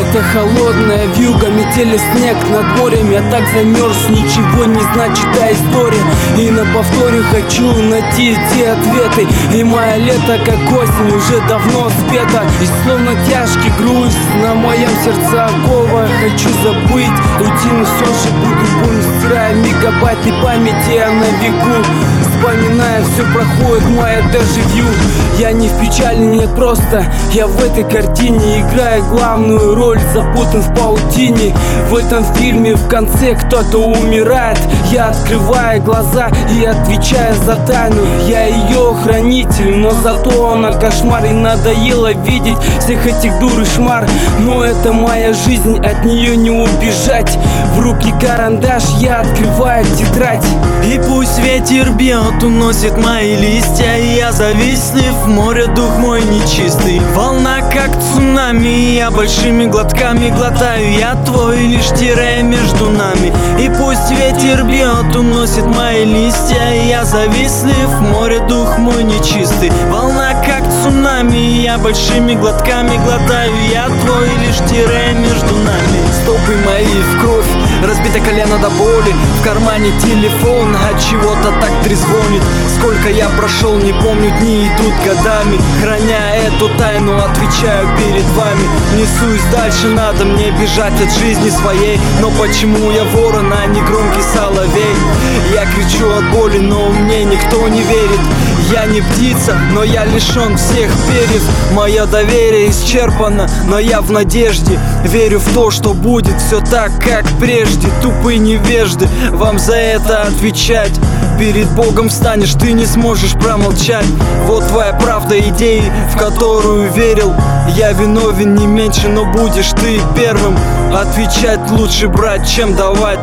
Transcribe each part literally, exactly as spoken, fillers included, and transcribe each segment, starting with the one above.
Лето холодное, вьюга, метели, снег над морем. Я так замерз, ничего не значит та история. И на повторе хочу найти те ответы. И моя лето, как осень, уже давно спета. И словно тяжкий груз на моем сердце окова. Хочу забыть рутину, все же буду помнить, стирая мегабайты памяти, я на веку. Вспоминая, все проходит мое дежавю. Я не в печали, нет, просто я в этой картине играю главную роль, запутан в паутине. В этом фильме в конце кто-то умирает. Я открываю глаза и отвечаю за тайну. Я ее хранитель, но зато она кошмар. И надоело видеть всех этих дур и шмар. Но это моя жизнь, от нее не убежать. В руки карандаш, я открываю тетрадь. И пусть ветер бьет, уносит мои листья, и я завислив в море, дух мой нечистый. Волна как цунами, я большими глотками глотаю. Я твой, лишь тире между нами. И пусть ветер бьет, уносит мои листья, и я завислив в море, дух мой нечистый. Волна как цунами, я большими глотками глотаю. Я твой, лишь тире между нами. Стопы мои в кровь, разбито колено до боли. В кармане телефон, от чего-то так трезвонит. Сколько я прошел, не помню, дни идут годами. Храня эту тайну, отвечаю перед вами. Несусь дальше, надо мне бежать от жизни своей. Но почему я ворон, а не громкий соловей? Я кричу от боли, но мне никто не верит. Я не птица, но я лишен всех перьев. Мое доверие исчерпано, но я в надежде. Верю в то, что будет все так, как прежде. Тупые невежды, вам за это отвечать. Перед Богом встанешь, ты не сможешь промолчать. Вот твоя правда идеи, в которую верил. Я виновен не меньше, но будешь ты первым. Отвечать лучше брать, чем давать.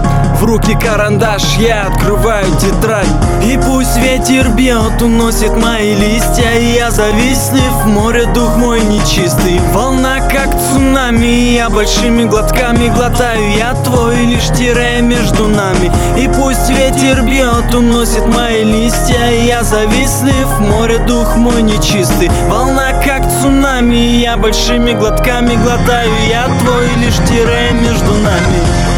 В руки карандаш, я открываю тетрадь. И пусть ветер бьет, уносит мои листья, и я завислив в море, дух мой нечистый. Волна как цунами, я большими глотками глотаю. Я твой, лишь тире между нами. И пусть ветер бьет, уносит мои листья, и я завислив в море, дух мой нечистый. Волна как цунами, я большими глотками глотаю. Я твой, лишь тире между нами.